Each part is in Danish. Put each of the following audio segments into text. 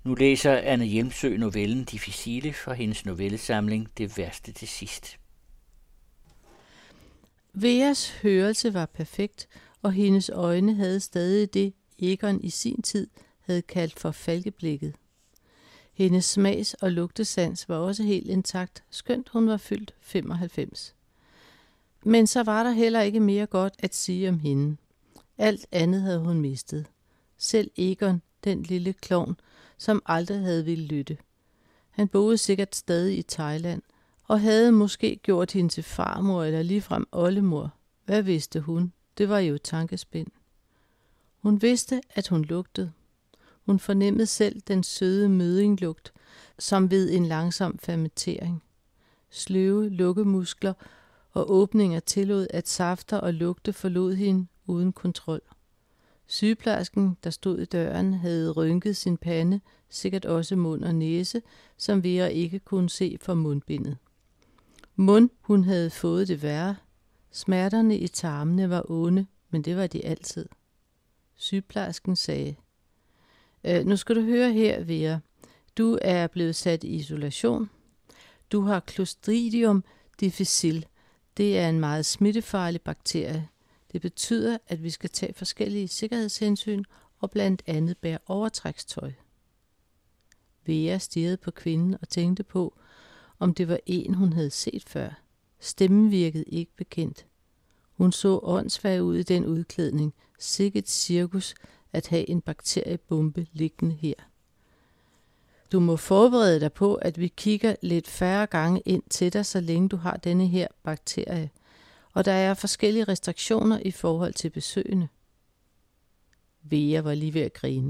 Nu læser Anne Hjælmsø novellen Difficile fra hendes novellesamling Det værste til sidst. Veas hørelse var perfekt, og hendes øjne havde stadig det, Egon i sin tid havde kaldt for falkeblikket. Hendes smags- og lugtesans var også helt intakt, skønt hun var fyldt 95. Men så var der heller ikke mere godt at sige om hende. Alt andet havde hun mistet. Selv Egon, den lille klovn, som aldrig havde ville lytte. Han boede sikkert stadig i Thailand, og havde måske gjort hende til farmor eller ligefrem oldemor. Hvad vidste hun? Det var jo et tankespind. Hun vidste, at hun lugtede. Hun fornemmede selv den søde mødinglugt, som ved en langsom fermentering. Sløve lukkemuskler og åbninger tillod, at safter og lugte forlod hende uden kontrol. Sygeplejersken, der stod i døren, havde rynket sin pande, sikkert også mund og næse, som Vera ikke kunne se for mundbindet. Hun havde fået det værre. Smerterne i tarmene var onde, men det var de altid. Sygeplejersken sagde, nu skal du høre her, Vera. Du er blevet sat i isolation. Du har Clostridium difficile. Det er en meget smittefarlig bakterie. Det betyder, at vi skal tage forskellige sikkerhedshensyn og blandt andet bære overtrækstøj. Vera stirrede på kvinden og tænkte på, om det var en, hun havde set før. Stemmen virkede ikke bekendt. Hun så åndssvag ud i den udklædning. Sikkert cirkus at have en bakteriebombe liggende her. Du må forberede dig på, at vi kigger lidt færre gange ind til dig, så længe du har denne her bakterie. Og der er forskellige restriktioner i forhold til besøgende. Vera var lige ved at grine.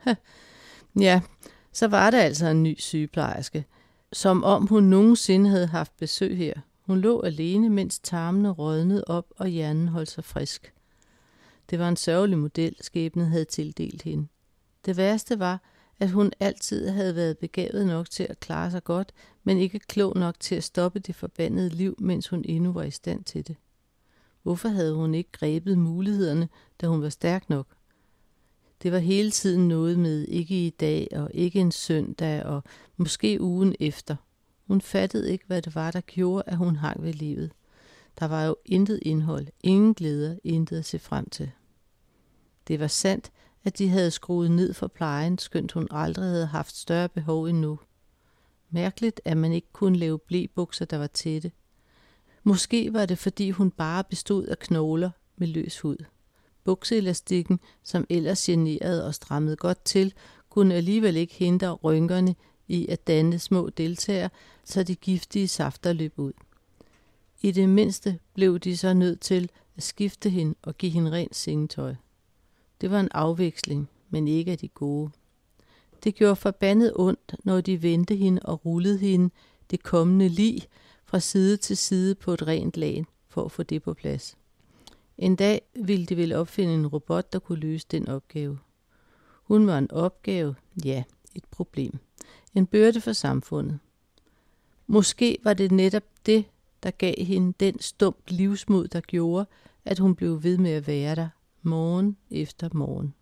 Ja, så var det altså en ny sygeplejerske, som om hun nogensinde havde haft besøg her. Hun lå alene, mens tarmene rådnede op og hjernen holdt sig frisk. Det var en sørgelig model, skæbnen havde tildelt hende. Det værste var, at hun altid havde været begavet nok til at klare sig godt, men ikke klog nok til at stoppe det forbandede liv, mens hun endnu var i stand til det. Hvorfor havde hun ikke grebet mulighederne, da hun var stærk nok? Det var hele tiden noget med ikke i dag og ikke en søndag og måske ugen efter. Hun fattede ikke, hvad det var, der gjorde, at hun hang ved livet. Der var jo intet indhold, ingen glæder, intet at se frem til. Det var sandt, at de havde skruet ned for plejen, skønt hun aldrig havde haft større behov endnu. Mærkeligt, at man ikke kunne lave blebukser, der var tætte. Måske var det, fordi hun bare bestod af knogler med løs hud. Bukseelastikken, som ellers generede og strammede godt til, kunne alligevel ikke hindre rynkerne i at danne små deltager, så de giftige safter løb ud. I det mindste blev de så nødt til at skifte hende og give hende rent sengetøj. Det var en afveksling, men ikke af de gode. Det gjorde forbandet ondt, når de vendte hende og rullede hende det kommende lig fra side til side på et rent lagen for at få det på plads. En dag ville de vel opfinde en robot, der kunne løse den opgave. Hun var en opgave, ja, et problem. En byrde for samfundet. Måske var det netop det, der gav hende den stump livsmod, der gjorde, at hun blev ved med at være der, morgen efter morgen.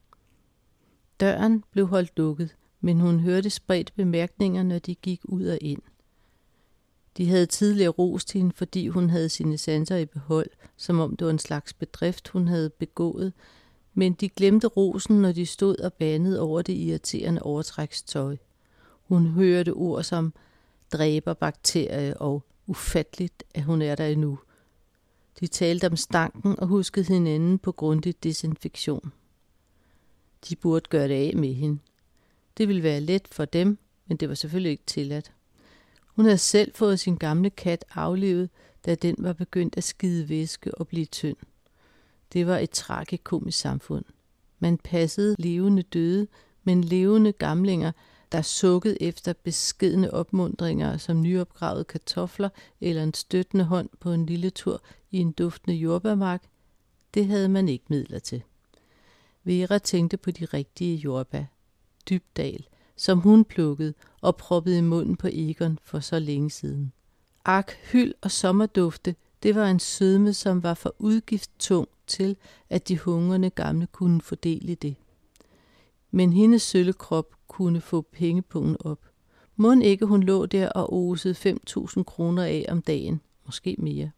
Døren blev holdt lukket, men hun hørte spredt bemærkninger, når de gik ud og ind. De havde tidligere rost hende, fordi hun havde sine sanser i behold, som om det var en slags bedrift, hun havde begået, men de glemte rosen, når de stod og bandede over det irriterende overtrækstøj. Hun hørte ord som dræberbakterie og ufatteligt, at hun er der endnu. De talte om stanken og huskede hinanden på grundig desinfektion. De burde gøre det af med hende. Det ville være let for dem, men det var selvfølgelig ikke tilladt. Hun havde selv fået sin gamle kat aflivet, da den var begyndt at skide væske og blive tynd. Det var et tragikomisk samfund. Man passede levende døde, men levende gamlinger, der sukkede efter beskedne opmundringer som nyopgravede kartofler eller en støttende hånd på en lille tur i en duftende jordbærmark, det havde man ikke midler til. Vera tænkte på de rigtige jordbær, Dybdal, som hun plukkede og proppede i munden på Egon for så længe siden. Ak, hyld og sommerdufte, det var en sødme, som var for udgiftstung til, at de hungrende gamle kunne fordele det. Men hendes sølle krop kunne få pengepungen op. Mon ikke hun lå der og osede 5.000 kroner af om dagen, måske mere.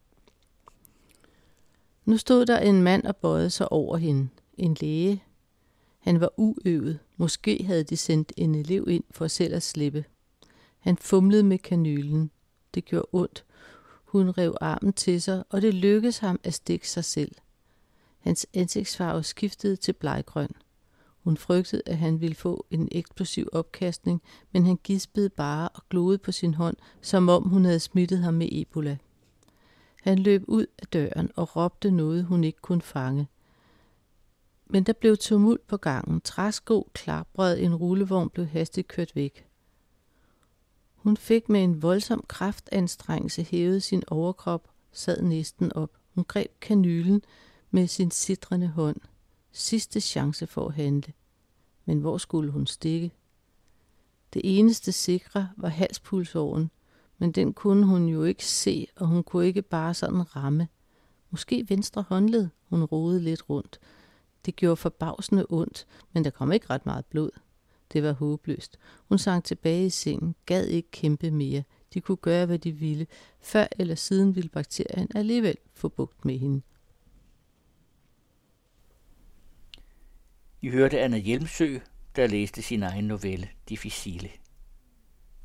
Nu stod der en mand og bøjede sig over hende, en læge. Han var uøvet, måske havde de sendt en elev ind for selv at slippe. Han fumlede med kanylen. Det gjorde ondt. Hun rev armen til sig, og det lykkedes ham at stikke sig selv. Hans ansigtsfarve skiftede til bleggrøn. Hun frygtede, at han ville få en eksplosiv opkastning, men han gispede bare og gloede på sin hånd, som om hun havde smittet ham med Ebola. Han løb ud af døren og råbte noget, hun ikke kunne fange. Men der blev tumult på gangen. Træsko klaprede, en rullevogn blev hastigt kørt væk. Hun fik med en voldsom kraftanstrengelse hævet sin overkrop, sad næsten op. Hun greb kanylen med sin sitrende hånd. Sidste chance for at handle. Men hvor skulle hun stikke? Det eneste sikre var halspulsåren, men den kunne hun jo ikke se, og hun kunne ikke bare sådan ramme. Måske venstre håndled, hun rodede lidt rundt. Det gjorde forbavsende ondt, men der kom ikke ret meget blod. Det var håbløst. Hun sank tilbage i sengen, gad ikke kæmpe mere. De kunne gøre, hvad de ville. Før eller siden ville bakterien alligevel få bugt med hende. I hørte Anna Hjelmsø, der læste sin egen novelle, Difficile.